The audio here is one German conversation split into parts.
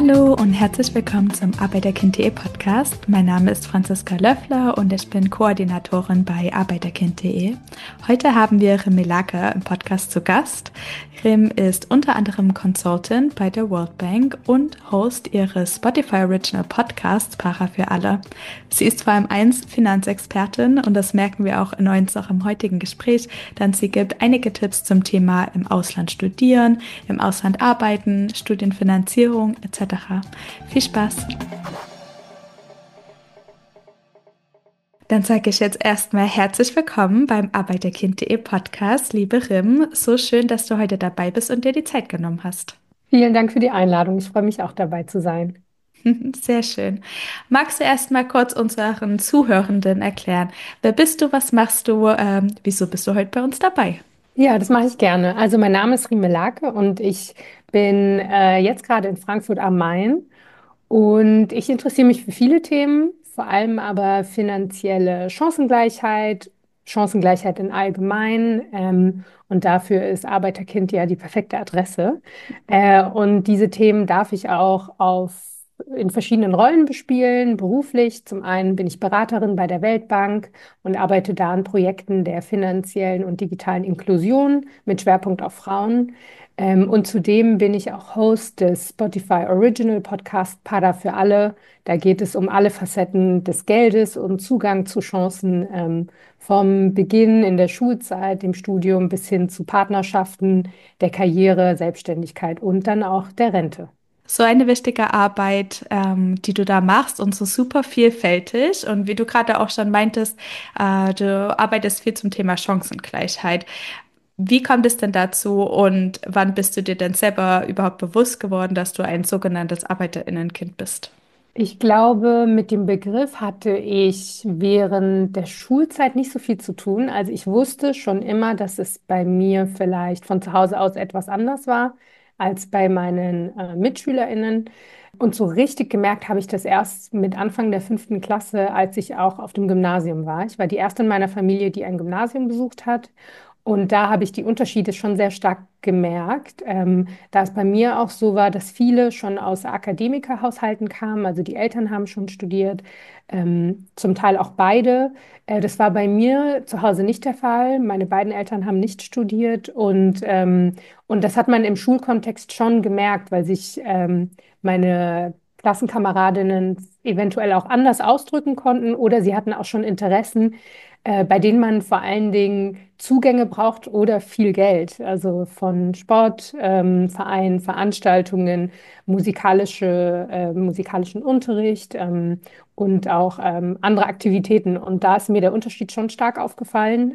Hallo und herzlich willkommen zum Arbeiterkind.de Podcast. Mein Name ist Franziska Löffler und ich bin Koordinatorin bei Arbeiterkind.de. Heute haben wir Rim Melake im Podcast zu Gast. Rim ist unter anderem Consultant bei der World Bank und Host ihres Spotify Original Podcasts Para für alle. Sie ist vor allem Finanzexpertin und das merken wir auch in unserem heutigen Gespräch, denn sie gibt einige Tipps zum Thema im Ausland studieren, im Ausland arbeiten, Studienfinanzierung etc. Viel Spaß! Dann sage ich jetzt erstmal herzlich willkommen beim Arbeiterkind.de Podcast, liebe Rim. So schön, dass du heute dabei bist und dir die Zeit genommen hast. Vielen Dank für die Einladung. Ich freue mich auch dabei zu sein. Sehr schön. Magst du erst mal kurz unseren Zuhörenden erklären, wer bist du, was machst du, wieso bist du heute bei uns dabei? Ja, das mache ich gerne. Also mein Name ist Rime Lake und ich bin jetzt gerade in Frankfurt am Main und ich interessiere mich für viele Themen, vor allem aber finanzielle Chancengleichheit, Chancengleichheit in allgemein, und dafür ist Arbeiterkind ja die perfekte Adresse. Und diese Themen darf ich auch in verschiedenen Rollen bespielen, beruflich. Zum einen bin ich Beraterin bei der Weltbank und arbeite da an Projekten der finanziellen und digitalen Inklusion mit Schwerpunkt auf Frauen. Und zudem bin ich auch Host des Spotify Original Podcast Para für alle. Da geht es um alle Facetten des Geldes und Zugang zu Chancen, vom Beginn in der Schulzeit, dem Studium bis hin zu Partnerschaften, der Karriere, Selbstständigkeit und dann auch der Rente. So eine wichtige Arbeit, die du da machst und so super vielfältig. Und wie du gerade auch schon meintest, du arbeitest viel zum Thema Chancengleichheit. Wie kommt es denn dazu und wann bist du dir denn selber überhaupt bewusst geworden, dass du ein sogenanntes Arbeiterinnenkind bist? Ich glaube, mit dem Begriff hatte ich während der Schulzeit nicht so viel zu tun. Also ich wusste schon immer, dass es bei mir vielleicht von zu Hause aus etwas anders war als bei meinen MitschülerInnen. Und so richtig gemerkt habe ich das erst mit Anfang der 5. Klasse, als ich auch auf dem Gymnasium war. Ich war die erste in meiner Familie, die ein Gymnasium besucht hat. Und da habe ich die Unterschiede schon sehr stark gemerkt, da es bei mir auch so war, dass viele schon aus Akademikerhaushalten kamen, also die Eltern haben schon studiert, zum Teil auch beide. Das war bei mir zu Hause nicht der Fall. Meine beiden Eltern haben nicht studiert und das hat man im Schulkontext schon gemerkt, weil sich meine Klassenkameradinnen eventuell auch anders ausdrücken konnten oder sie hatten auch schon Interessen, bei denen man vor allen Dingen Zugänge braucht oder viel Geld. Also von Sport, Vereinen, Veranstaltungen, musikalischen Unterricht, und auch andere Aktivitäten. Und da ist mir der Unterschied schon stark aufgefallen.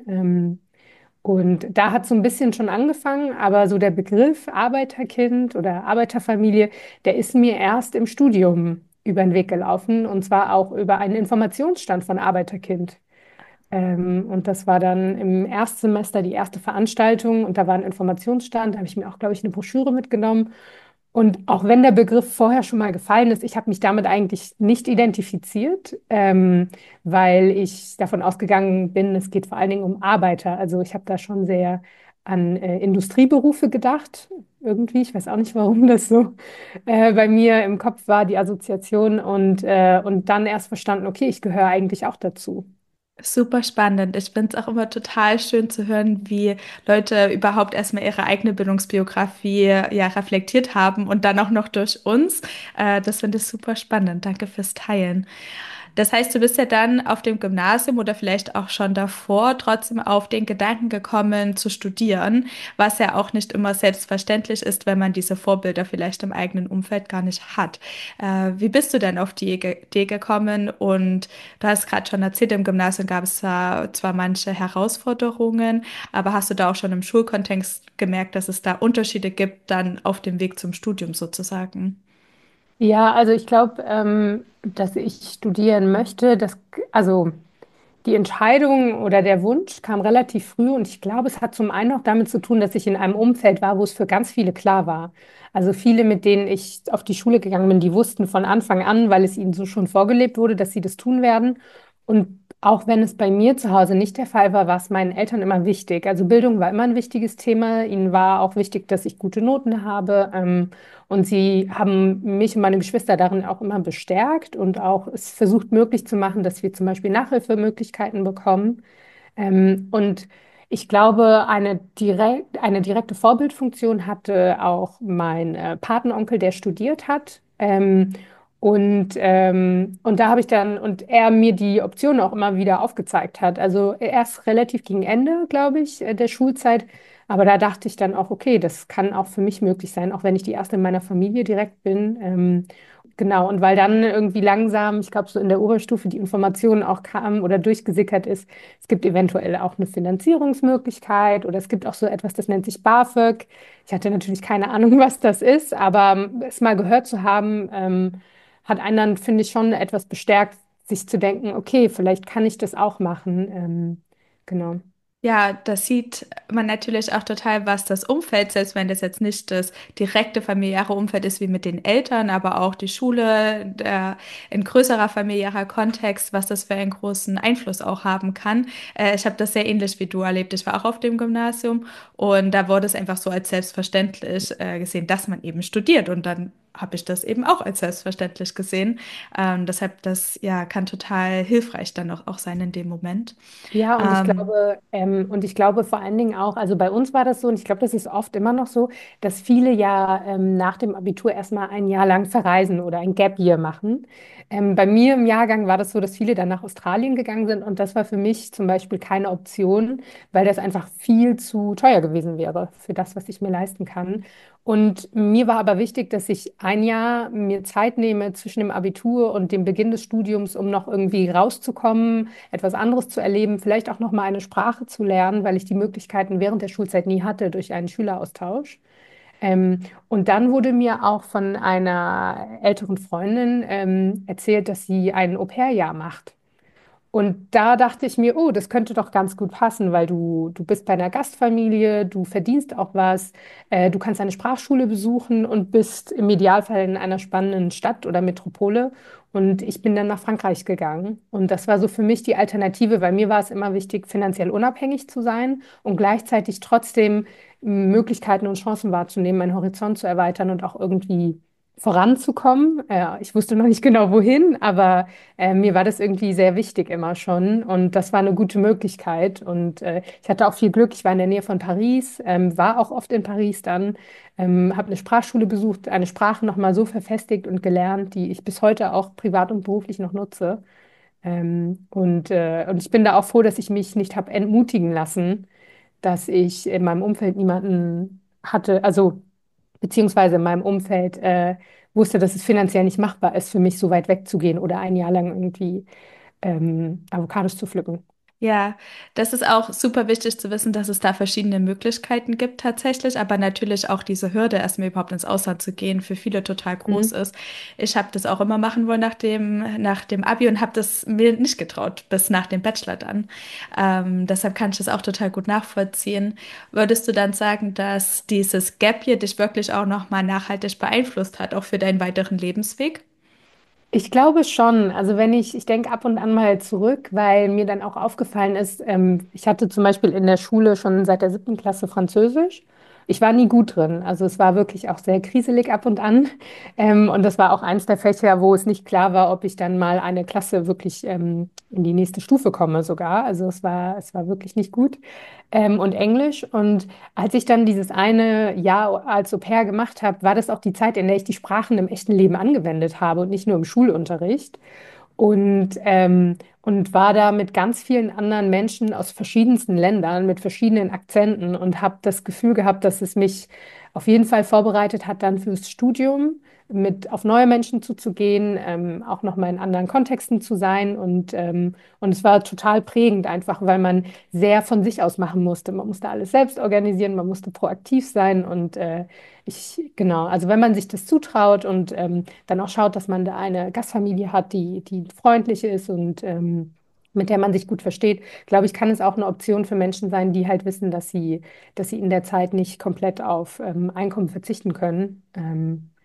Und da hat so ein bisschen schon angefangen, aber so der Begriff Arbeiterkind oder Arbeiterfamilie, der ist mir erst im Studium über den Weg gelaufen und zwar auch über einen Informationsstand von Arbeiterkind. Und das war dann im Erstsemester die erste Veranstaltung und da war ein Informationsstand, da habe ich mir auch, glaube ich, eine Broschüre mitgenommen. Und auch wenn der Begriff vorher schon mal gefallen ist, ich habe mich damit eigentlich nicht identifiziert, weil ich davon ausgegangen bin, es geht vor allen Dingen um Arbeiter. Also ich habe da schon sehr an Industrieberufe gedacht, irgendwie. Ich weiß auch nicht, warum das so bei mir im Kopf war, die Assoziation. Und dann erst verstanden, okay, ich gehöre eigentlich auch dazu. Super spannend. Ich finde es auch immer total schön zu hören, wie Leute überhaupt erstmal ihre eigene Bildungsbiografie ja reflektiert haben und dann auch noch durch uns. Das finde ich super spannend. Danke fürs Teilen. Das heißt, du bist ja dann auf dem Gymnasium oder vielleicht auch schon davor trotzdem auf den Gedanken gekommen zu studieren, was ja auch nicht immer selbstverständlich ist, wenn man diese Vorbilder vielleicht im eigenen Umfeld gar nicht hat. Wie bist du denn auf die Idee gekommen? Und du hast gerade schon erzählt, im Gymnasium gab es zwar manche Herausforderungen, aber hast du da auch schon im Schulkontext gemerkt, dass es da Unterschiede gibt, dann auf dem Weg zum Studium sozusagen? Ja, also ich glaube, dass ich studieren möchte, also die Entscheidung oder der Wunsch kam relativ früh und ich glaube, es hat zum einen auch damit zu tun, dass ich in einem Umfeld war, wo es für ganz viele klar war. Also viele, mit denen ich auf die Schule gegangen bin, die wussten von Anfang an, weil es ihnen so schon vorgelebt wurde, dass sie das tun werden. Und Auch wenn es bei mir zu Hause nicht der Fall war, war es meinen Eltern immer wichtig. Also Bildung war immer ein wichtiges Thema. Ihnen war auch wichtig, dass ich gute Noten habe. Und sie haben mich und meine Geschwister darin auch immer bestärkt und auch es versucht möglich zu machen, dass wir zum Beispiel Nachhilfemöglichkeiten bekommen. Und ich glaube, eine direkte Vorbildfunktion hatte auch mein Patenonkel, der studiert hat. Und da habe ich dann, und er mir die Optionen auch immer wieder aufgezeigt hat. Also erst relativ gegen Ende, glaube ich, der Schulzeit. Aber da dachte ich dann auch, okay, das kann auch für mich möglich sein, auch wenn ich die erste in meiner Familie direkt bin. Genau, und weil dann irgendwie langsam, ich glaube, so in der Oberstufe die Information auch kam oder durchgesickert ist, es gibt eventuell auch eine Finanzierungsmöglichkeit oder es gibt auch so etwas, das nennt sich BAföG. Ich hatte natürlich keine Ahnung, was das ist, aber es mal gehört zu haben, hat einen dann, finde ich, schon etwas bestärkt, sich zu denken, okay, vielleicht kann ich das auch machen. Genau. Ja, das sieht man natürlich auch total, was das Umfeld, selbst wenn das jetzt nicht das direkte familiäre Umfeld ist wie mit den Eltern, aber auch die Schule, ein größerer familiärer Kontext, was das für einen großen Einfluss auch haben kann. Ich habe das sehr ähnlich wie du erlebt. Ich war auch auf dem Gymnasium und da wurde es einfach so als selbstverständlich gesehen, dass man eben studiert und dann habe ich das eben auch als selbstverständlich gesehen. Deshalb, das ja kann total hilfreich dann auch sein in dem Moment. Ja, Ähm, und ich glaube vor allen Dingen auch, also bei uns war das so, und ich glaube, das ist oft immer noch so, dass viele ja nach dem Abitur erstmal ein Jahr lang verreisen oder ein Gap Year machen. Bei mir im Jahrgang war das so, dass viele dann nach Australien gegangen sind und das war für mich zum Beispiel keine Option, weil das einfach viel zu teuer gewesen wäre für das, was ich mir leisten kann. Und mir war aber wichtig, dass ich ein Jahr mir Zeit nehme zwischen dem Abitur und dem Beginn des Studiums, um noch irgendwie rauszukommen, etwas anderes zu erleben, vielleicht auch noch mal eine Sprache zu lernen, weil ich die Möglichkeiten während der Schulzeit nie hatte durch einen Schüleraustausch. Und dann wurde mir auch von einer älteren Freundin erzählt, dass sie ein Au-pair-Jahr macht. Und da dachte ich mir, oh, das könnte doch ganz gut passen, weil du bist bei einer Gastfamilie, du verdienst auch was, du kannst eine Sprachschule besuchen und bist im Idealfall in einer spannenden Stadt oder Metropole. Und ich bin dann nach Frankreich gegangen. Und das war so für mich die Alternative, weil mir war es immer wichtig, finanziell unabhängig zu sein und gleichzeitig trotzdem Möglichkeiten und Chancen wahrzunehmen, meinen Horizont zu erweitern und auch irgendwie voranzukommen. Ich wusste noch nicht genau wohin, aber mir war das irgendwie sehr wichtig immer schon und das war eine gute Möglichkeit und ich hatte auch viel Glück. Ich war in der Nähe von Paris, war auch oft in Paris dann, habe eine Sprachschule besucht, eine Sprache noch mal so verfestigt und gelernt, die ich bis heute auch privat und beruflich noch nutze. Und ich bin da auch froh, dass ich mich nicht habe entmutigen lassen, dass ich in meinem Umfeld niemanden hatte, also beziehungsweise in meinem Umfeld wusste, dass es finanziell nicht machbar ist, für mich so weit wegzugehen oder ein Jahr lang irgendwie Avocados zu pflücken. Ja, das ist auch super wichtig zu wissen, dass es da verschiedene Möglichkeiten gibt tatsächlich, aber natürlich auch diese Hürde, erstmal überhaupt ins Ausland zu gehen, für viele total groß Mhm. ist. Ich habe das auch immer machen wollen nach dem Abi und habe das mir nicht getraut, bis nach dem Bachelor dann. Deshalb kann ich das auch total gut nachvollziehen. Würdest du dann sagen, dass dieses Gap Year dich wirklich auch nochmal nachhaltig beeinflusst hat, auch für deinen weiteren Lebensweg? Ich glaube schon. Also ich denke ab und an mal zurück, weil mir dann auch aufgefallen ist, ich hatte zum Beispiel in der Schule schon seit der 7. Klasse Französisch. Ich war nie gut drin. Also es war wirklich auch sehr kriselig ab und an. Und das war auch eins der Fächer, wo es nicht klar war, ob ich dann mal eine Klasse wirklich in die nächste Stufe komme sogar. Also es war wirklich nicht gut. Und Englisch. Und als ich dann dieses eine Jahr als Au-pair gemacht habe, war das auch die Zeit, in der ich die Sprachen im echten Leben angewendet habe und nicht nur im Schulunterricht. Und war da mit ganz vielen anderen Menschen aus verschiedensten Ländern, mit verschiedenen Akzenten und habe das Gefühl gehabt, dass es mich auf jeden Fall vorbereitet hat dann fürs Studium, mit auf neue Menschen zuzugehen, auch nochmal in anderen Kontexten zu sein. Und es war total prägend einfach, weil man sehr von sich aus machen musste. Man musste alles selbst organisieren, man musste proaktiv sein und genau, also wenn man sich das zutraut und dann auch schaut, dass man da eine Gastfamilie hat, die freundlich ist und mit der man sich gut versteht, glaube ich, kann es auch eine Option für Menschen sein, die halt wissen, dass sie in der Zeit nicht komplett auf Einkommen verzichten können.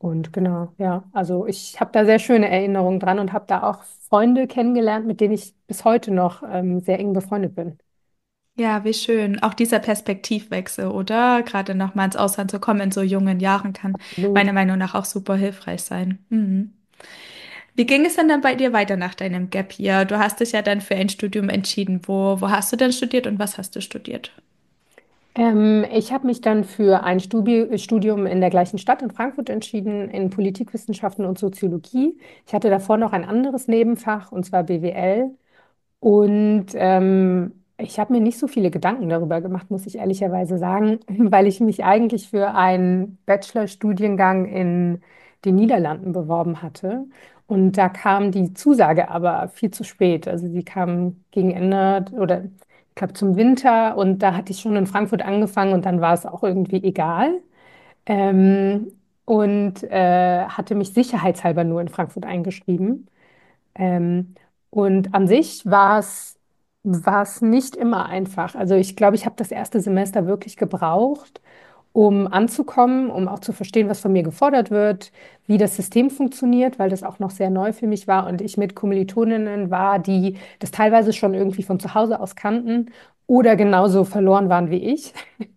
Und genau, ja, also ich habe da sehr schöne Erinnerungen dran und habe da auch Freunde kennengelernt, mit denen ich bis heute noch sehr eng befreundet bin. Ja, wie schön. Auch dieser Perspektivwechsel, oder? Gerade nochmal ins Ausland zu kommen in so jungen Jahren kann Absolut. meiner Meinung nach auch super hilfreich sein. Mhm. Wie ging es denn dann bei dir weiter nach deinem Gap Year? Du hast dich ja dann für ein Studium entschieden. Wo hast du denn studiert und was hast du studiert? Ich habe mich dann für ein Studium in der gleichen Stadt in Frankfurt entschieden, in Politikwissenschaften und Soziologie. Ich hatte davor noch ein anderes Nebenfach, und zwar BWL. Und ich habe mir nicht so viele Gedanken darüber gemacht, muss ich ehrlicherweise sagen, weil ich mich eigentlich für einen Bachelorstudiengang in den Niederlanden beworben hatte. Und da kam die Zusage aber viel zu spät. Also sie kam gegen Ende oder ich glaube zum Winter und da hatte ich schon in Frankfurt angefangen und dann war es auch irgendwie egal. Ähm, und hatte mich sicherheitshalber nur in Frankfurt eingeschrieben. Ähm, und an sich war es nicht immer einfach. Also ich glaube, ich habe das erste Semester wirklich gebraucht, um anzukommen, um auch zu verstehen, was von mir gefordert wird, wie das System funktioniert, weil das auch noch sehr neu für mich war und ich mit Kommilitoninnen war, die das teilweise schon irgendwie von zu Hause aus kannten oder genauso verloren waren wie ich.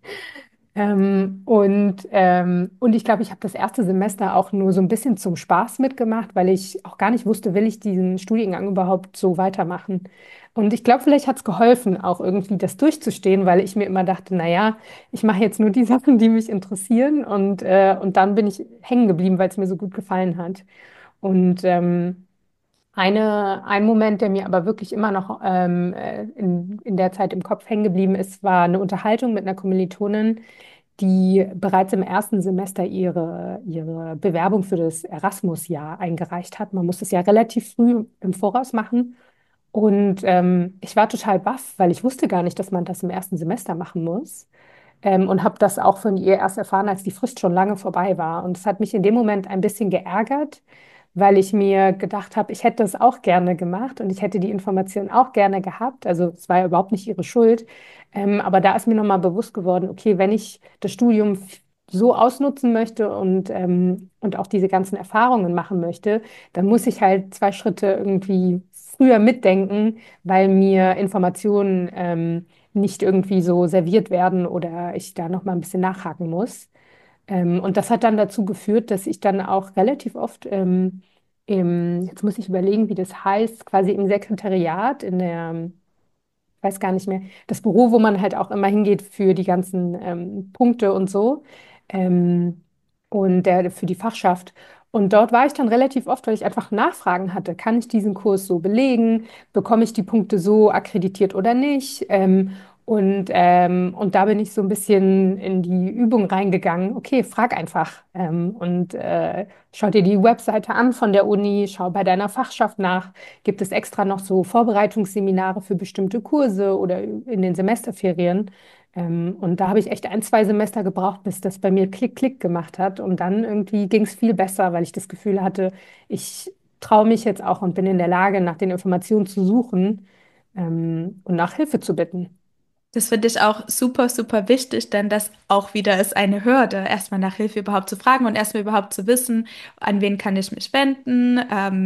Und ich glaube, ich habe das erste Semester auch nur so ein bisschen zum Spaß mitgemacht, weil ich auch gar nicht wusste, will ich diesen Studiengang überhaupt so weitermachen. Und ich glaube, vielleicht hat es geholfen, auch irgendwie das durchzustehen, weil ich mir immer dachte, naja, ich mache jetzt nur die Sachen, die mich interessieren. Und dann bin ich hängen geblieben, weil es mir so gut gefallen hat. Und ein Moment, der mir aber wirklich immer noch in der Zeit im Kopf hängen geblieben ist, war eine Unterhaltung mit einer Kommilitonin, die bereits im ersten Semester ihre Bewerbung für das Erasmus-Jahr eingereicht hat. Man muss es ja relativ früh im Voraus machen. Und ich war total baff, weil ich wusste gar nicht, dass man das im ersten Semester machen muss. Und habe das auch von ihr erst erfahren, als die Frist schon lange vorbei war. Und es hat mich in dem Moment ein bisschen geärgert, weil ich mir gedacht habe, ich hätte das auch gerne gemacht und ich hätte die Information auch gerne gehabt. Also es war ja überhaupt nicht ihre Schuld. Aber da ist mir nochmal bewusst geworden, okay, wenn ich das Studium so ausnutzen möchte und auch diese ganzen Erfahrungen machen möchte, dann muss ich halt zwei Schritte irgendwie früher mitdenken, weil mir Informationen nicht irgendwie so serviert werden oder ich da noch mal ein bisschen nachhaken muss. Und das hat dann dazu geführt, dass ich dann auch relativ oft jetzt muss ich überlegen, wie das heißt, quasi im Sekretariat, weiß gar nicht mehr, das Büro, wo man halt auch immer hingeht für die ganzen Punkte und so und für die Fachschaft. Und dort war ich dann relativ oft, weil ich einfach Nachfragen hatte. Kann ich diesen Kurs so belegen? Bekomme ich die Punkte so akkreditiert oder nicht? Und da bin ich so ein bisschen in die Übung reingegangen. Okay, frag einfach. Schau dir die Webseite an von der Uni, schau bei deiner Fachschaft nach. Gibt es extra noch so Vorbereitungsseminare für bestimmte Kurse oder in den Semesterferien? Und da habe ich echt ein, zwei Semester gebraucht, bis das bei mir Klick, Klick gemacht hat. Und dann irgendwie ging es viel besser, weil ich das Gefühl hatte, ich traue mich jetzt auch und bin in der Lage, nach den Informationen zu suchen, und nach Hilfe zu bitten. Das finde ich auch super, super wichtig, denn das auch wieder ist eine Hürde, erstmal nach Hilfe überhaupt zu fragen und erstmal überhaupt zu wissen, an wen kann ich mich wenden.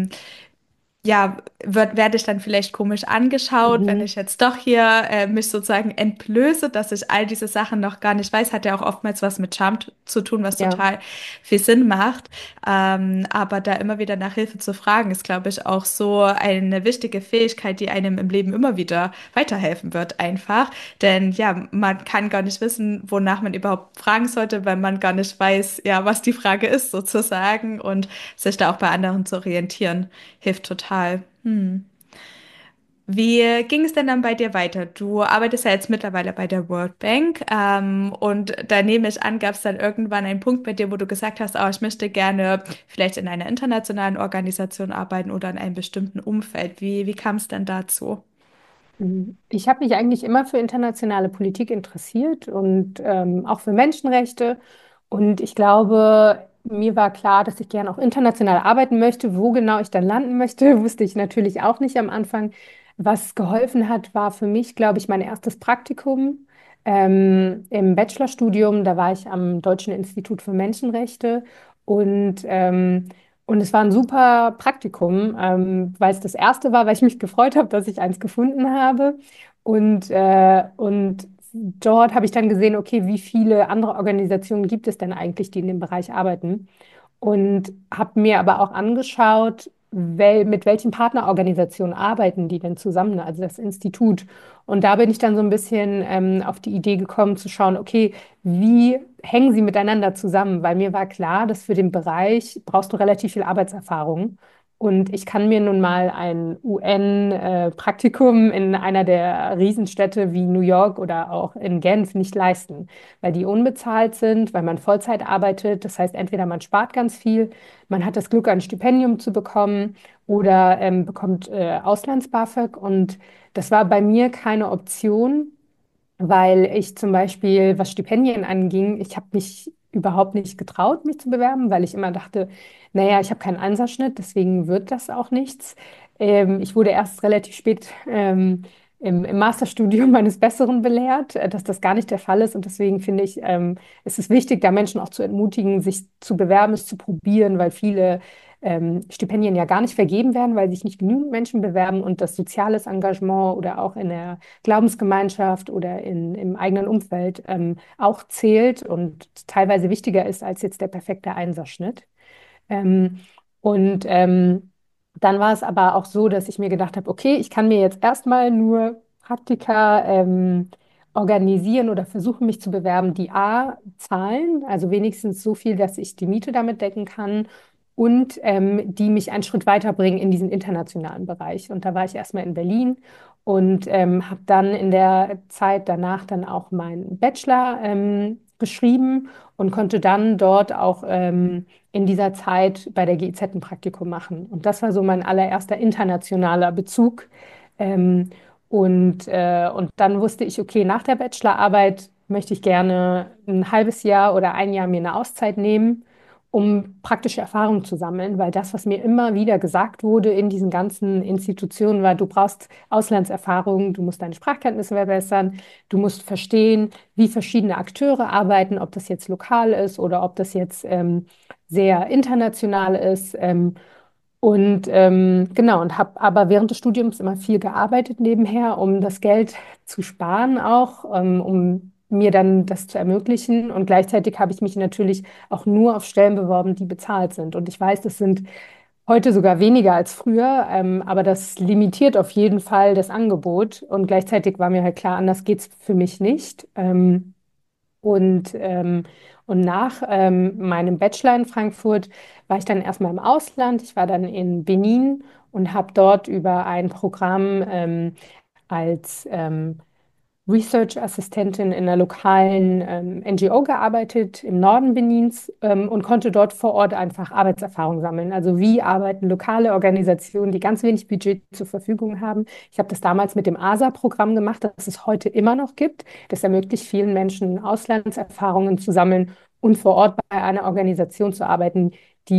Ja, werde ich dann vielleicht komisch angeschaut, wenn Mhm. ich jetzt doch hier mich sozusagen entblöße, dass ich all diese Sachen noch gar nicht weiß, hat ja auch oftmals was mit Scham zu tun, was Ja. total viel Sinn macht. Aber da immer wieder nach Hilfe zu fragen, ist, glaube ich, auch so eine wichtige Fähigkeit, die einem im Leben immer wieder weiterhelfen wird, einfach. Denn ja, man kann gar nicht wissen, wonach man überhaupt fragen sollte, wenn man gar nicht weiß, ja, was die Frage ist, sozusagen, und sich da auch bei anderen zu orientieren hilft total. Hm. Wie ging es denn dann bei dir weiter? Du arbeitest ja jetzt mittlerweile bei der World Bank und da nehme ich an, gab es dann irgendwann einen Punkt bei dir, wo du gesagt hast, oh, ich möchte gerne vielleicht in einer internationalen Organisation arbeiten oder in einem bestimmten Umfeld. Wie kam es denn dazu? Ich habe mich eigentlich immer für internationale Politik interessiert und auch für Menschenrechte. Und ich glaube, mir war klar, dass ich gerne auch international arbeiten möchte. Wo genau ich dann landen möchte, wusste ich natürlich auch nicht am Anfang. Was geholfen hat, war für mich, glaube ich, mein erstes Praktikum im Bachelorstudium. Da war ich am Deutschen Institut für Menschenrechte. Und, und es war ein super Praktikum, weil es das erste war, weil ich mich gefreut habe, dass ich eins gefunden habe. Und dort habe ich dann gesehen, okay, wie viele andere Organisationen gibt es denn eigentlich, die in dem Bereich arbeiten? Und habe mir aber auch angeschaut, mit welchen Partnerorganisationen arbeiten die denn zusammen, also das Institut. Und da bin ich dann so ein bisschen auf die Idee gekommen zu schauen, okay, wie hängen sie miteinander zusammen? Weil mir war klar, dass für den Bereich brauchst du relativ viel Arbeitserfahrung. Und ich kann mir nun mal ein UN-Praktikum in einer der Riesenstädte wie New York oder auch in Genf nicht leisten, weil die unbezahlt sind, weil man Vollzeit arbeitet. Das heißt, entweder man spart ganz viel, man hat das Glück, ein Stipendium zu bekommen oder bekommt Auslands-BAföG. Und das war bei mir keine Option, weil ich zum Beispiel, was Stipendien anging, ich habe mich überhaupt nicht getraut, mich zu bewerben, weil ich immer dachte, naja, ich habe keinen Einserschnitt, deswegen wird das auch nichts. Ich wurde erst relativ spät im Masterstudium meines Besseren belehrt, dass das gar nicht der Fall ist. Und deswegen finde ich, es ist wichtig, da Menschen auch zu entmutigen, sich zu bewerben, es zu probieren, weil viele Stipendien ja gar nicht vergeben werden, weil sich nicht genügend Menschen bewerben und das soziales Engagement oder auch in der Glaubensgemeinschaft oder im eigenen Umfeld auch zählt und teilweise wichtiger ist als jetzt der perfekte Einserschnitt. Ähm, und dann war es aber auch so, dass ich mir gedacht habe, okay, ich kann mir jetzt erstmal nur Praktika organisieren oder versuchen, mich zu bewerben, die A, zahlen, also wenigstens so viel, dass ich die Miete damit decken kann und die mich einen Schritt weiterbringen in diesen internationalen Bereich. Und da war ich erstmal in Berlin und habe dann in der Zeit danach dann auch meinen Bachelor geschrieben und konnte dann dort auch in dieser Zeit bei der GIZ ein Praktikum machen. Und das war so mein allererster internationaler Bezug. Ähm, und dann wusste ich, okay, nach der Bachelorarbeit möchte ich gerne ein halbes Jahr oder ein Jahr mir eine Auszeit nehmen, um praktische Erfahrungen zu sammeln, weil das, was mir immer wieder gesagt wurde in diesen ganzen Institutionen, war, du brauchst Auslandserfahrung, du musst deine Sprachkenntnisse verbessern, du musst verstehen, wie verschiedene Akteure arbeiten, ob das jetzt lokal ist oder ob das jetzt sehr international ist. Genau, und habe aber während des Studiums immer viel gearbeitet nebenher, um das Geld zu sparen auch, um mir dann das zu ermöglichen. Und gleichzeitig habe ich mich natürlich auch nur auf Stellen beworben, die bezahlt sind. Und ich weiß, das sind heute sogar weniger als früher, aber das limitiert auf jeden Fall das Angebot. Und gleichzeitig war mir halt klar, anders geht es für mich nicht. Und, ähm, und nach meinem Bachelor in Frankfurt war ich dann erstmal im Ausland. Ich war dann in Benin und habe dort über ein Programm als Research-Assistentin in einer lokalen NGO gearbeitet im Norden Benins und konnte dort vor Ort einfach Arbeitserfahrung sammeln. Also wie arbeiten lokale Organisationen, die ganz wenig Budget zur Verfügung haben. Ich habe das damals mit dem ASA-Programm gemacht, das es heute immer noch gibt. Das ermöglicht vielen Menschen, Auslandserfahrungen zu sammeln und vor Ort bei einer Organisation zu arbeiten,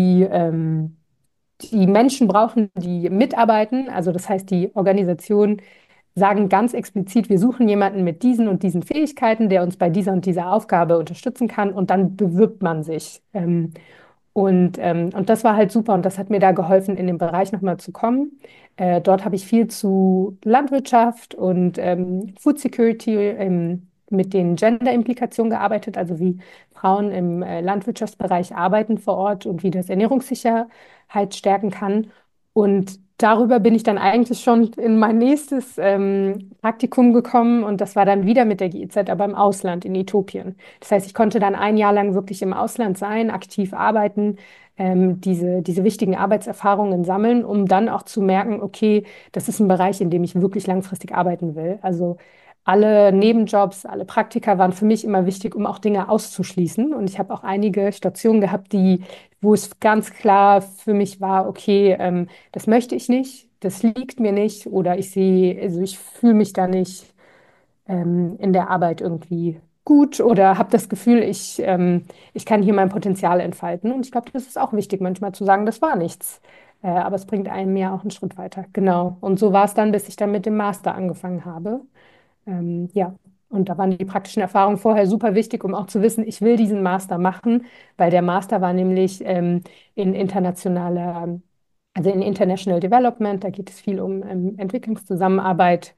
die Menschen brauchen, die mitarbeiten. Also das heißt, die Organisation sagen ganz explizit, wir suchen jemanden mit diesen und diesen Fähigkeiten, der uns bei dieser und dieser Aufgabe unterstützen kann und dann bewirbt man sich. Und das war halt super und das hat mir da geholfen, in den Bereich nochmal zu kommen. Dort habe ich viel zu Landwirtschaft und Food Security mit den Gender-Implikationen gearbeitet, also wie Frauen im Landwirtschaftsbereich arbeiten vor Ort und wie das Ernährungssicherheit stärken kann. Und darüber bin ich dann eigentlich schon in mein nächstes Praktikum gekommen und das war dann wieder mit der GIZ, aber im Ausland, in Äthiopien. Das heißt, ich konnte dann ein Jahr lang wirklich im Ausland sein, aktiv arbeiten, diese wichtigen Arbeitserfahrungen sammeln, um dann auch zu merken, okay, das ist ein Bereich, in dem ich wirklich langfristig arbeiten will. Also alle Nebenjobs, alle Praktika waren für mich immer wichtig, um auch Dinge auszuschließen. Und ich habe auch einige Stationen gehabt, wo es ganz klar für mich war, okay, das möchte ich nicht, das liegt mir nicht oder also ich fühle mich da nicht in der Arbeit irgendwie gut oder habe das Gefühl, ich kann hier mein Potenzial entfalten. Und ich glaube, das ist auch wichtig, manchmal zu sagen, das war nichts. Aber es bringt einem ja auch einen Schritt weiter. Genau. Und so war es dann, bis ich dann mit dem Master angefangen habe. Ja. Und da waren die praktischen Erfahrungen vorher super wichtig, um auch zu wissen, ich will diesen Master machen, weil der Master war nämlich in internationaler, also in International Development, da geht es viel um Entwicklungszusammenarbeit.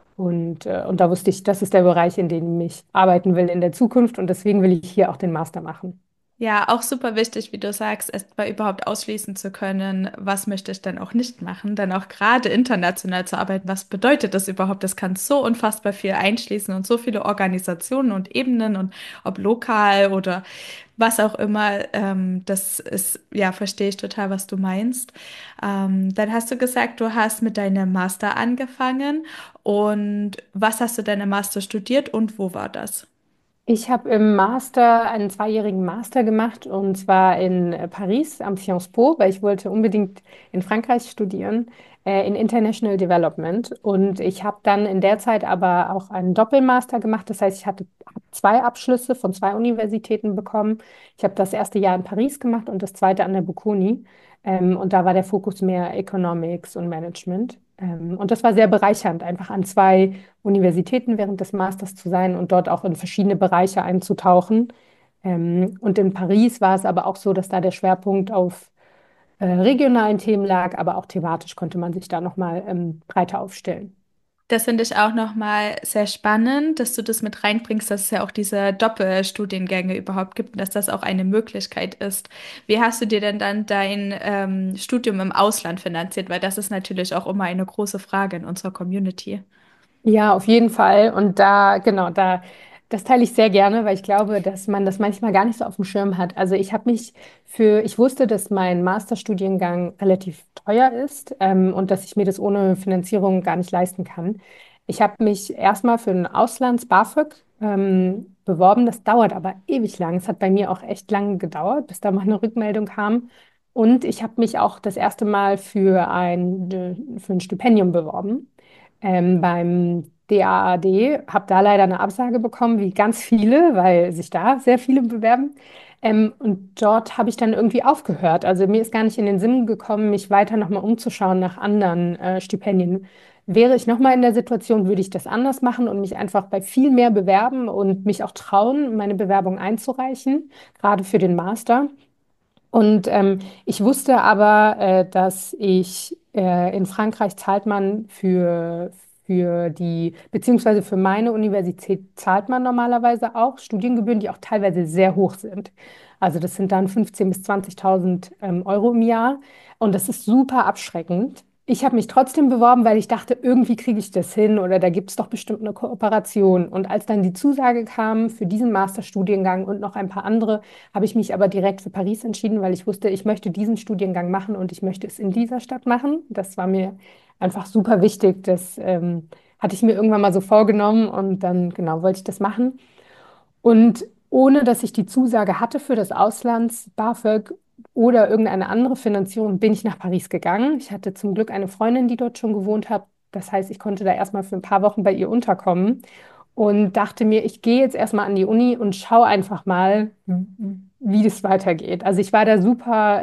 Und da wusste ich, das ist der Bereich, in dem ich arbeiten will in der Zukunft. Und deswegen will ich hier auch den Master machen. Ja, auch super wichtig, wie du sagst, erst mal überhaupt ausschließen zu können, was möchte ich denn auch nicht machen. Dann auch gerade international zu arbeiten, was bedeutet das überhaupt? Das kann so unfassbar viel einschließen und so viele Organisationen und Ebenen und ob lokal oder was auch immer. Das ist, ja, verstehe ich total, was du meinst. Dann hast du gesagt, du hast mit deinem Master angefangen und was hast du denn im Master studiert und wo war das? Ich habe im Master einen zweijährigen Master gemacht und zwar in Paris am Sciences Po, weil ich wollte unbedingt in Frankreich studieren, in International Development. Und ich habe dann in der Zeit aber auch einen Doppelmaster gemacht. Das heißt, hab zwei Abschlüsse von zwei Universitäten bekommen. Ich habe das erste Jahr in Paris gemacht und das zweite an der Bocconi. Und da war der Fokus mehr Economics und Management. Und das war sehr bereichernd, einfach an zwei Universitäten während des Masters zu sein und dort auch in verschiedene Bereiche einzutauchen. Und in Paris war es aber auch so, dass da der Schwerpunkt auf regionalen Themen lag, aber auch thematisch konnte man sich da nochmal breiter aufstellen. Das finde ich auch nochmal sehr spannend, dass du das mit reinbringst, dass es ja auch diese Doppelstudiengänge überhaupt gibt und dass das auch eine Möglichkeit ist. Wie hast du dir denn dann dein Studium im Ausland finanziert? Weil das ist natürlich auch immer eine große Frage in unserer Community. Ja, auf jeden Fall. Und da, genau, das teile ich sehr gerne, weil ich glaube, dass man das manchmal gar nicht so auf dem Schirm hat. Also ich wusste, dass mein Masterstudiengang relativ teuer ist, und dass ich mir das ohne Finanzierung gar nicht leisten kann. Ich habe mich erstmal für ein Auslands-BAföG beworben. Das dauert aber ewig lang. Es hat bei mir auch echt lange gedauert, bis da mal eine Rückmeldung kam. Und ich habe mich auch das erste Mal für ein Stipendium beworben beim DAAD, habe da leider eine Absage bekommen, wie ganz viele, weil sich da sehr viele bewerben. Und dort habe ich dann irgendwie aufgehört. Also mir ist gar nicht in den Sinn gekommen, mich weiter nochmal umzuschauen nach anderen Stipendien. Wäre ich nochmal in der Situation, würde ich das anders machen und mich einfach bei viel mehr bewerben und mich auch trauen, meine Bewerbung einzureichen, gerade für den Master. Und ich wusste aber, dass in Frankreich zahlt man beziehungsweise für meine Universität zahlt man normalerweise auch Studiengebühren, die auch teilweise sehr hoch sind. Also das sind dann 15.000 bis 20.000 Euro im Jahr. Und das ist super abschreckend. Ich habe mich trotzdem beworben, weil ich dachte, irgendwie kriege ich das hin oder da gibt es doch bestimmt eine Kooperation. Und als dann die Zusage kam für diesen Masterstudiengang und noch ein paar andere, habe ich mich aber direkt für Paris entschieden, weil ich wusste, ich möchte diesen Studiengang machen und ich möchte es in dieser Stadt machen. Das war mir einfach super wichtig. Das hatte ich mir irgendwann mal so vorgenommen und dann genau wollte ich das machen. Und ohne dass ich die Zusage hatte für das Auslands-BAföG oder irgendeine andere Finanzierung, bin ich nach Paris gegangen. Ich hatte zum Glück eine Freundin, die dort schon gewohnt hat. Das heißt, ich konnte da erstmal für ein paar Wochen bei ihr unterkommen und dachte mir, ich gehe jetzt erstmal an die Uni und schaue einfach mal, wie das weitergeht. Also ich war da super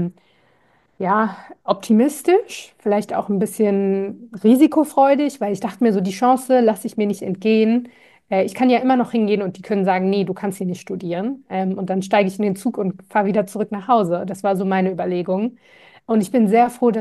ja, optimistisch, vielleicht auch ein bisschen risikofreudig, weil ich dachte mir so, die Chance lasse ich mir nicht entgehen. Ich kann ja immer noch hingehen und die können sagen, nee, du kannst hier nicht studieren. Und dann steige ich in den Zug und fahre wieder zurück nach Hause. Das war so meine Überlegung. Und ich bin sehr froh,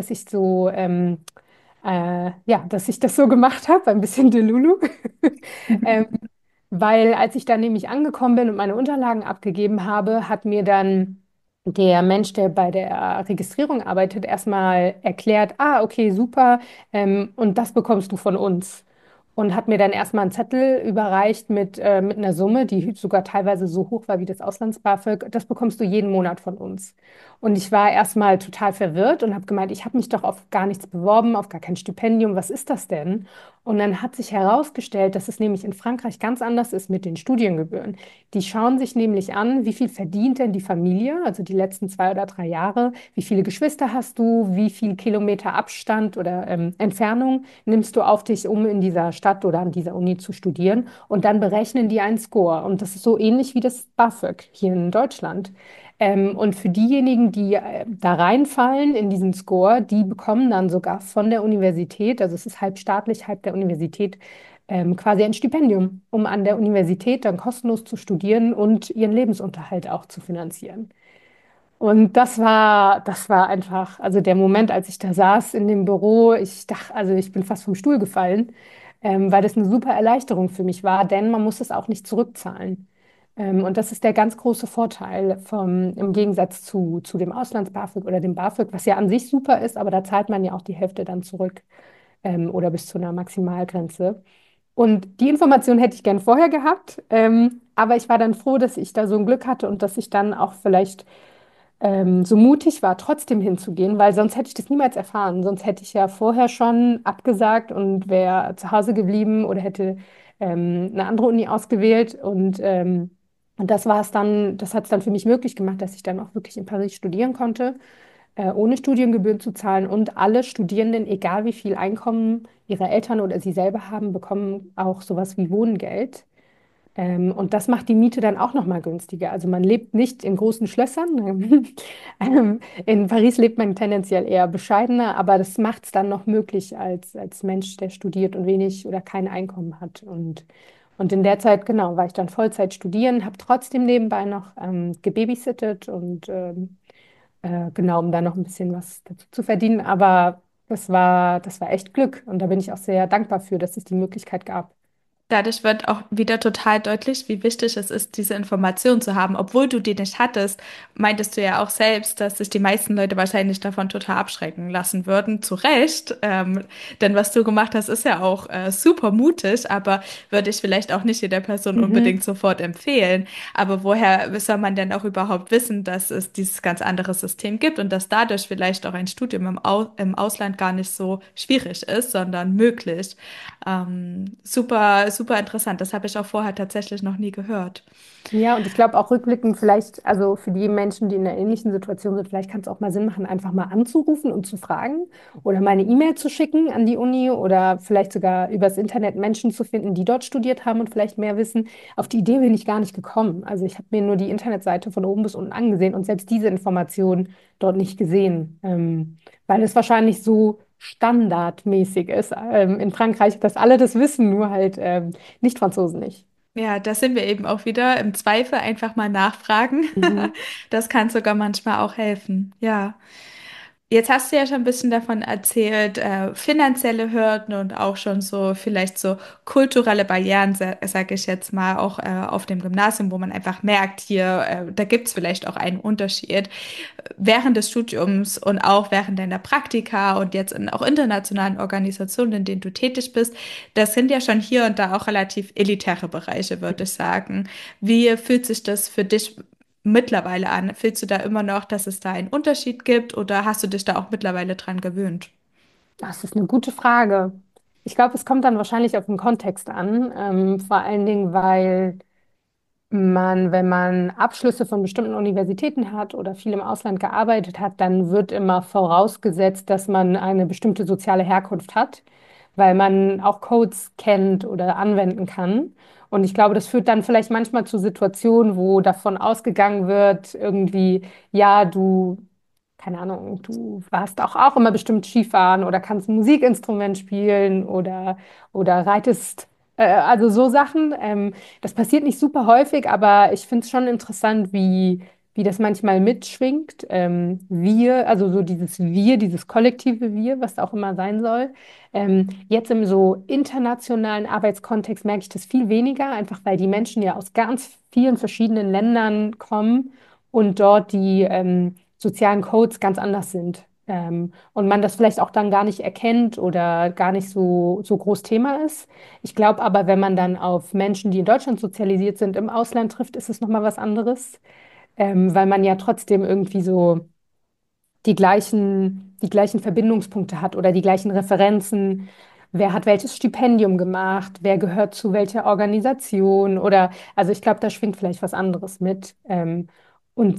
ja, dass ich das so gemacht habe, ein bisschen Delulu. ähm, Weil als ich dann nämlich angekommen bin und meine Unterlagen abgegeben habe, hat mir dann der Mensch, der bei der Registrierung arbeitet, erstmal erklärt, ah, okay, super, und das bekommst du von uns. Und hat mir dann erstmal einen Zettel überreicht mit einer Summe, die sogar teilweise so hoch war wie das Auslands-BAföG. Das bekommst du jeden Monat von uns. Und ich war erstmal total verwirrt und habe gemeint, ich habe mich doch auf gar nichts beworben, auf gar kein Stipendium. Was ist das denn? Und dann hat sich herausgestellt, dass es nämlich in Frankreich ganz anders ist mit den Studiengebühren. Die schauen sich nämlich an, wie viel verdient denn die Familie, also die letzten 2 oder 3 Jahre, wie viele Geschwister hast du, wie viel Kilometer Abstand oder Entfernung nimmst du auf dich, um in dieser Stadt oder an dieser Uni zu studieren. Und dann berechnen die einen Score. Und das ist so ähnlich wie das BAföG hier in Deutschland. Und für diejenigen, die da reinfallen in diesen Score, die bekommen dann sogar von der Universität, also es ist halb staatlich, halb der Universität, quasi ein Stipendium, um an der Universität dann kostenlos zu studieren und ihren Lebensunterhalt auch zu finanzieren. Und das war einfach, also der Moment, als ich da saß in dem Büro, ich dachte, also ich bin fast vom Stuhl gefallen, weil das eine super Erleichterung für mich war, denn man muss es auch nicht zurückzahlen. Und das ist der ganz große Vorteil im Gegensatz zu dem Auslands-BAföG oder dem BAföG, was ja an sich super ist, aber da zahlt man ja auch die Hälfte dann zurück, oder bis zu einer Maximalgrenze. Und die Information hätte ich gern vorher gehabt, aber ich war dann froh, dass ich da so ein Glück hatte und dass ich dann auch vielleicht so mutig war, trotzdem hinzugehen, weil sonst hätte ich das niemals erfahren. Sonst hätte ich ja vorher schon abgesagt und wäre zu Hause geblieben oder hätte eine andere Uni ausgewählt. Und das war es dann, das hat es dann für mich möglich gemacht, dass ich dann auch wirklich in Paris studieren konnte, ohne Studiengebühren zu zahlen. Und alle Studierenden, egal wie viel Einkommen ihre Eltern oder sie selber haben, bekommen auch sowas wie Wohngeld. Und das macht die Miete dann auch noch mal günstiger. Also man lebt nicht in großen Schlössern. In Paris lebt man tendenziell eher bescheidener, aber das macht es dann noch möglich als Mensch, der studiert und wenig oder kein Einkommen hat. Und in der Zeit, genau, war ich dann Vollzeit studieren, habe trotzdem nebenbei noch gebabysittet und genau, um da noch ein bisschen was dazu zu verdienen. Aber das war echt Glück und da bin ich auch sehr dankbar für, dass es die Möglichkeit gab. Dadurch wird auch wieder total deutlich, wie wichtig es ist, diese Information zu haben. Obwohl du die nicht hattest, meintest du ja auch selbst, dass sich die meisten Leute wahrscheinlich davon total abschrecken lassen würden. Zu Recht. Denn was du gemacht hast, ist ja auch super mutig, aber würde ich vielleicht auch nicht jeder Person unbedingt Mhm. sofort empfehlen. Aber woher soll man denn auch überhaupt wissen, dass es dieses ganz andere System gibt und dass dadurch vielleicht auch ein Studium im Ausland gar nicht so schwierig ist, sondern möglich? Super, super interessant. Das habe ich auch vorher tatsächlich noch nie gehört. Ja, und ich glaube auch rückblickend vielleicht, also für die Menschen, die in einer ähnlichen Situation sind, vielleicht kann es auch mal Sinn machen, einfach mal anzurufen und zu fragen oder mal eine E-Mail zu schicken an die Uni oder vielleicht sogar übers Internet Menschen zu finden, die dort studiert haben und vielleicht mehr wissen. Auf die Idee bin ich gar nicht gekommen. Also ich habe mir nur die Internetseite von oben bis unten angesehen und selbst diese Information dort nicht gesehen, weil es wahrscheinlich so standardmäßig ist in Frankreich, dass alle das wissen, nur halt nicht Franzosen nicht. Ja, da sind wir eben auch wieder im Zweifel einfach mal nachfragen. Mhm. Das kann sogar manchmal auch helfen. Ja. Jetzt hast du ja schon ein bisschen davon erzählt, finanzielle Hürden und auch schon so vielleicht so kulturelle Barrieren, sage ich jetzt mal, auch auf dem Gymnasium, wo man einfach merkt, hier, da gibt es vielleicht auch einen Unterschied. Während des Studiums und auch während deiner Praktika und jetzt in auch internationalen Organisationen, in denen du tätig bist, das sind ja schon hier und da auch relativ elitäre Bereiche, würde ich sagen. Wie fühlt sich das für dich mittlerweile an? Fühlst du da immer noch, dass es da einen Unterschied gibt oder hast du dich da auch mittlerweile dran gewöhnt? Das ist eine gute Frage. Ich glaube, es kommt dann wahrscheinlich auf den Kontext an, vor allen Dingen, weil man, wenn man Abschlüsse von bestimmten Universitäten hat oder viel im Ausland gearbeitet hat, dann wird immer vorausgesetzt, dass man eine bestimmte soziale Herkunft hat, weil man auch Codes kennt oder anwenden kann. Und ich glaube, das führt dann vielleicht manchmal zu Situationen, wo davon ausgegangen wird, irgendwie, ja, du, keine Ahnung, du warst auch immer bestimmt Skifahren oder kannst ein Musikinstrument spielen oder reitest, also so Sachen. Das passiert nicht super häufig, aber ich finde es schon interessant, wie das manchmal mitschwingt. Also so dieses Wir, dieses kollektive Wir, was auch immer sein soll. Jetzt im so internationalen Arbeitskontext merke ich das viel weniger, einfach weil die Menschen ja aus ganz vielen verschiedenen Ländern kommen und dort die sozialen Codes ganz anders sind. Und man das vielleicht auch dann gar nicht erkennt oder gar nicht so groß Thema ist. Ich glaube aber, wenn man dann auf Menschen, die in Deutschland sozialisiert sind, im Ausland trifft, ist es nochmal was anderes, weil man ja trotzdem irgendwie so die gleichen Verbindungspunkte hat oder die gleichen Referenzen. Wer hat welches Stipendium gemacht? Wer gehört zu welcher Organisation? Oder, also ich glaube, da schwingt vielleicht was anderes mit. Und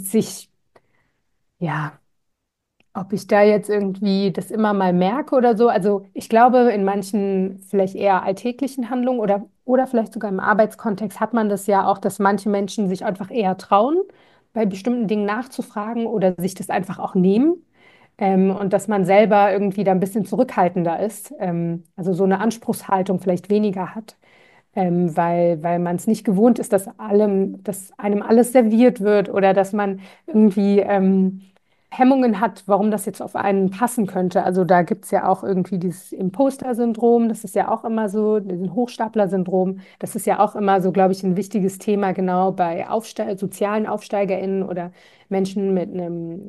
ja, ob ich da jetzt irgendwie das immer mal merke oder so. Also ich glaube, in manchen vielleicht eher alltäglichen Handlungen oder vielleicht sogar im Arbeitskontext hat man das ja auch, dass manche Menschen sich einfach eher trauen, bei bestimmten Dingen nachzufragen oder sich das einfach auch nehmen. Und dass man selber irgendwie da ein bisschen zurückhaltender ist, also so eine Anspruchshaltung vielleicht weniger hat, weil man es nicht gewohnt ist, dass einem alles serviert wird oder dass man irgendwie Hemmungen hat, warum das jetzt auf einen passen könnte. Also da gibt es ja auch irgendwie dieses Imposter-Syndrom, das ist ja auch immer so, diesen Hochstapler-Syndrom, das ist ja auch immer so, glaube ich, ein wichtiges Thema, genau bei sozialen AufsteigerInnen oder Menschen mit einem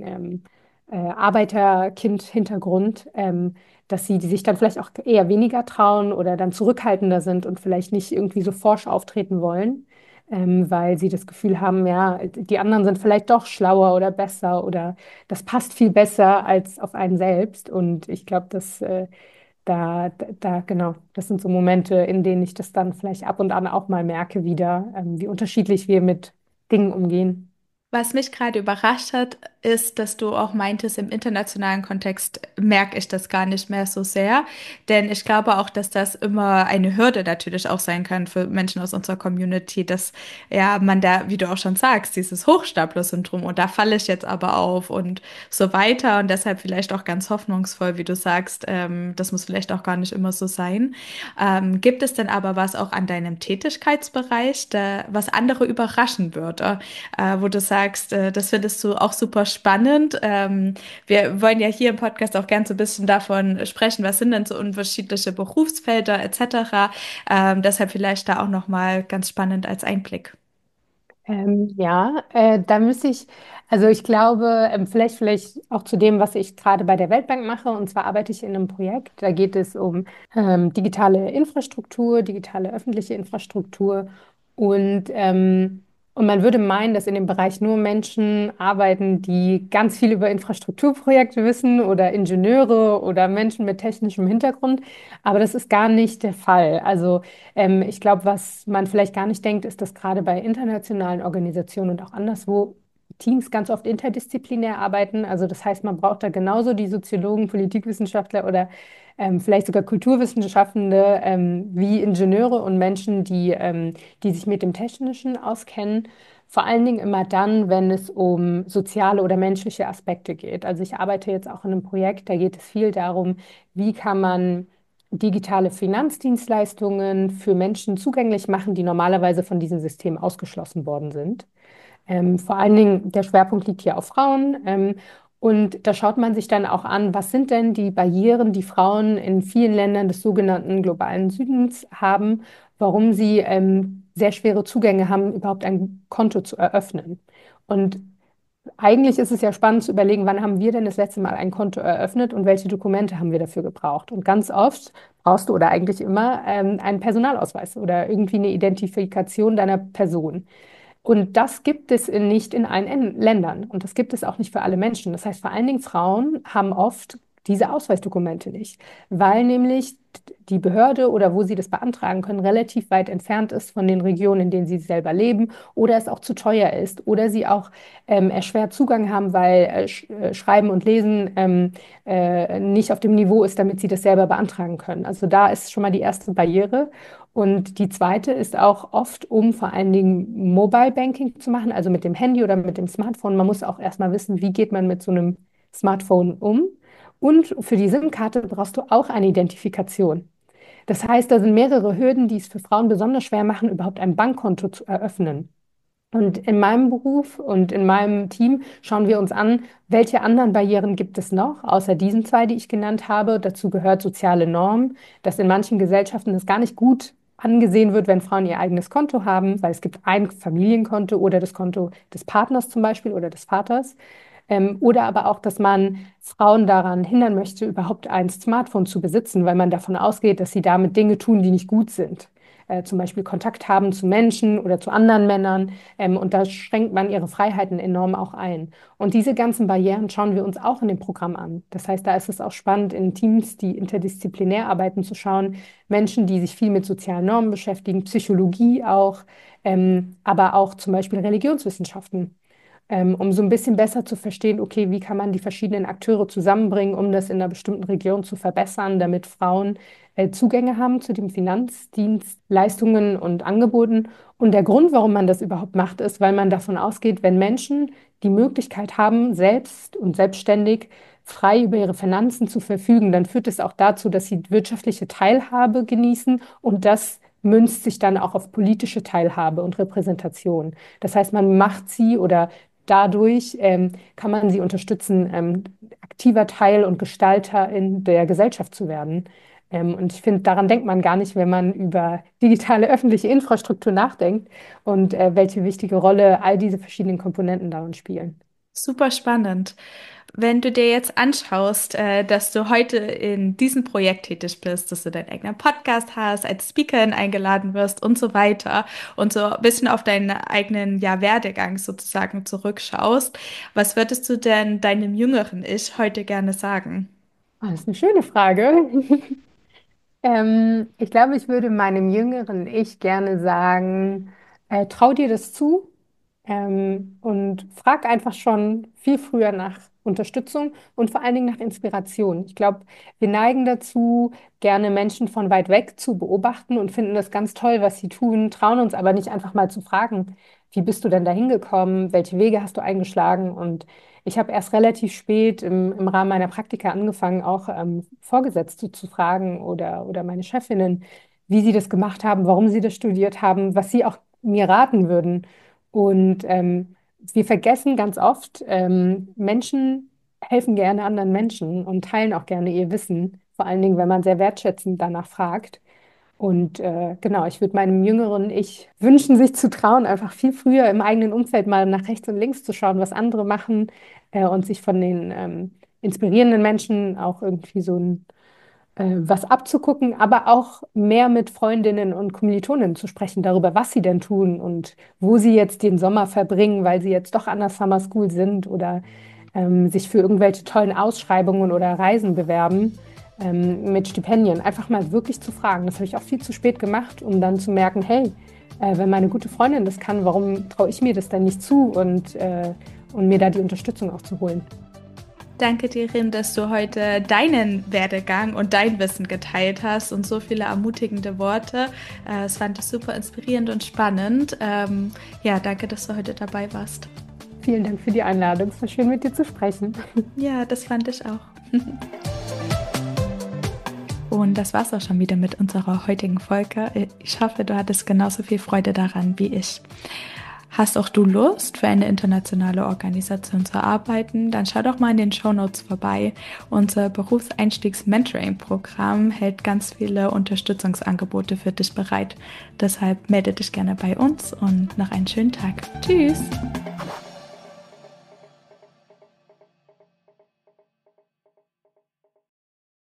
Arbeiterkind-Hintergrund, dass sie die sich dann vielleicht auch eher weniger trauen oder dann zurückhaltender sind und vielleicht nicht irgendwie so forsch auftreten wollen, weil sie das Gefühl haben, ja, die anderen sind vielleicht doch schlauer oder besser oder das passt viel besser als auf einen selbst. Und ich glaube, genau, das sind so Momente, in denen ich das dann vielleicht ab und an auch mal merke wieder, wie unterschiedlich wir mit Dingen umgehen. Was mich gerade überrascht hat, ist, dass du auch meintest, im internationalen Kontext merke ich das gar nicht mehr so sehr. Denn ich glaube auch, dass das immer eine Hürde natürlich auch sein kann für Menschen aus unserer Community, dass ja man da, wie du auch schon sagst, dieses Hochstapler-Syndrom und da falle ich jetzt aber auf und so weiter und deshalb vielleicht auch ganz hoffnungsvoll, wie du sagst, das muss vielleicht auch gar nicht immer so sein. Gibt es denn aber was auch an deinem Tätigkeitsbereich, was andere überraschen würde? Wo du sagst, das findest du auch super spannend. Wir wollen ja hier im Podcast auch gern so ein bisschen davon sprechen, was sind denn so unterschiedliche Berufsfelder etc. Deshalb vielleicht da auch noch mal ganz spannend als Einblick. Ja, da müsste ich, also ich glaube, vielleicht auch zu dem, was ich gerade bei der Weltbank mache. Und zwar arbeite ich in einem Projekt, da geht es um digitale Infrastruktur, digitale öffentliche Infrastruktur. Und man würde meinen, dass in dem Bereich nur Menschen arbeiten, die ganz viel über Infrastrukturprojekte wissen oder Ingenieure oder Menschen mit technischem Hintergrund. Aber das ist gar nicht der Fall. Also ich glaube, was man vielleicht gar nicht denkt, ist, dass gerade bei internationalen Organisationen und auch anderswo Teams ganz oft interdisziplinär arbeiten. Also das heißt, man braucht da genauso die Soziologen, Politikwissenschaftler oder vielleicht sogar Kulturwissenschaftende wie Ingenieure und Menschen, die sich mit dem Technischen auskennen. Vor allen Dingen immer dann, wenn es um soziale oder menschliche Aspekte geht. Also ich arbeite jetzt auch in einem Projekt, da geht es viel darum, wie kann man digitale Finanzdienstleistungen für Menschen zugänglich machen, die normalerweise von diesem System ausgeschlossen worden sind. Vor allen Dingen, der Schwerpunkt liegt hier auf Frauen. Und da schaut man sich dann auch an, was sind denn die Barrieren, die Frauen in vielen Ländern des sogenannten globalen Südens haben, warum sie sehr schwere Zugänge haben, überhaupt ein Konto zu eröffnen. Und eigentlich ist es ja spannend zu überlegen, wann haben wir denn das letzte Mal ein Konto eröffnet und welche Dokumente haben wir dafür gebraucht. Und ganz oft brauchst du oder eigentlich immer einen Personalausweis oder irgendwie eine Identifikation deiner Person. Und das gibt es nicht in allen Ländern. Und das gibt es auch nicht für alle Menschen. Das heißt, vor allen Dingen Frauen haben oft diese Ausweisdokumente nicht, weil nämlich die Behörde oder wo sie das beantragen können, relativ weit entfernt ist von den Regionen, in denen sie selber leben oder es auch zu teuer ist oder sie auch erschwert Zugang haben, weil Schreiben und Lesen nicht auf dem Niveau ist, damit sie das selber beantragen können. Also da ist schon mal die erste Barriere. Und die zweite ist auch oft, um vor allen Dingen Mobile Banking zu machen, also mit dem Handy oder mit dem Smartphone. Man muss auch erstmal wissen, wie geht man mit so einem Smartphone um. Und für die SIM-Karte brauchst du auch eine Identifikation. Das heißt, da sind mehrere Hürden, die es für Frauen besonders schwer machen, überhaupt ein Bankkonto zu eröffnen. Und in meinem Beruf und in meinem Team schauen wir uns an, welche anderen Barrieren gibt es noch, außer diesen zwei, die ich genannt habe. Dazu gehört soziale Norm, dass in manchen Gesellschaften es gar nicht gut angesehen wird, wenn Frauen ihr eigenes Konto haben, weil es gibt ein Familienkonto oder das Konto des Partners zum Beispiel oder des Vaters. Oder aber auch, dass man Frauen daran hindern möchte, überhaupt ein Smartphone zu besitzen, weil man davon ausgeht, dass sie damit Dinge tun, die nicht gut sind. Zum Beispiel Kontakt haben zu Menschen oder zu anderen Männern. Und da schränkt man ihre Freiheiten enorm auch ein. Und diese ganzen Barrieren schauen wir uns auch in dem Programm an. Das heißt, da ist es auch spannend, in Teams, die interdisziplinär arbeiten, zu schauen, Menschen, die sich viel mit sozialen Normen beschäftigen, Psychologie auch, aber auch zum Beispiel Religionswissenschaften. um so ein bisschen besser zu verstehen, okay, wie kann man die verschiedenen Akteure zusammenbringen, um das in einer bestimmten Region zu verbessern, damit Frauen Zugänge haben zu den Finanzdienstleistungen und Angeboten. Und der Grund, warum man das überhaupt macht, ist, weil man davon ausgeht, wenn Menschen die Möglichkeit haben, selbst und selbstständig frei über ihre Finanzen zu verfügen, dann führt es auch dazu, dass sie wirtschaftliche Teilhabe genießen und das münzt sich dann auch auf politische Teilhabe und Repräsentation. Das heißt, man macht sie oder dadurch kann man sie unterstützen, aktiver Teil und Gestalter in der Gesellschaft zu werden. Und ich finde, daran denkt man gar nicht, wenn man über digitale öffentliche Infrastruktur nachdenkt und welche wichtige Rolle all diese verschiedenen Komponenten darin spielen. Super spannend. Wenn du dir jetzt anschaust, dass du heute in diesem Projekt tätig bist, dass du deinen eigenen Podcast hast, als Speakerin eingeladen wirst und so weiter und so ein bisschen auf deinen eigenen Werdegang sozusagen zurückschaust, was würdest du denn deinem jüngeren Ich heute gerne sagen? Ah, das ist eine schöne Frage. Ich glaube, ich würde meinem jüngeren Ich gerne sagen, trau dir das zu, und frag einfach schon viel früher nach Unterstützung und vor allen Dingen nach Inspiration. Ich glaube, wir neigen dazu, gerne Menschen von weit weg zu beobachten und finden das ganz toll, was sie tun, trauen uns aber nicht einfach mal zu fragen, wie bist du denn da hingekommen, welche Wege hast du eingeschlagen? Und ich habe erst relativ spät im Rahmen meiner Praktika angefangen, auch Vorgesetzte zu fragen oder meine Chefinnen, wie sie das gemacht haben, warum sie das studiert haben, was sie auch mir raten würden. Und wir vergessen ganz oft, Menschen helfen gerne anderen Menschen und teilen auch gerne ihr Wissen, vor allen Dingen, wenn man sehr wertschätzend danach fragt. Und genau, ich würde meinem jüngeren Ich wünschen, sich zu trauen, einfach viel früher im eigenen Umfeld mal nach rechts und links zu schauen, was andere machen, und sich von den inspirierenden Menschen auch irgendwie so ein was abzugucken, aber auch mehr mit Freundinnen und Kommilitoninnen zu sprechen darüber, was sie denn tun und wo sie jetzt den Sommer verbringen, weil sie jetzt doch an der Summer School sind oder sich für irgendwelche tollen Ausschreibungen oder Reisen bewerben, mit Stipendien. Einfach mal wirklich zu fragen. Das habe ich auch viel zu spät gemacht, um dann zu merken, hey, wenn meine gute Freundin das kann, warum traue ich mir das denn nicht zu und mir da die Unterstützung auch zu holen. Danke dir, Rin, dass du heute deinen Werdegang und dein Wissen geteilt hast und so viele ermutigende Worte. Es fand ich super inspirierend und spannend. Danke, dass du heute dabei warst. Vielen Dank für die Einladung. Es war schön, mit dir zu sprechen. Ja, das fand ich auch. Und das war's auch schon wieder mit unserer heutigen Folge. Ich hoffe, du hattest genauso viel Freude daran wie ich. Hast auch du Lust, für eine internationale Organisation zu arbeiten? Dann schau doch mal in den Shownotes vorbei. Unser Berufseinstiegs-Mentoring-Programm hält ganz viele Unterstützungsangebote für dich bereit. Deshalb melde dich gerne bei uns und noch einen schönen Tag. Tschüss!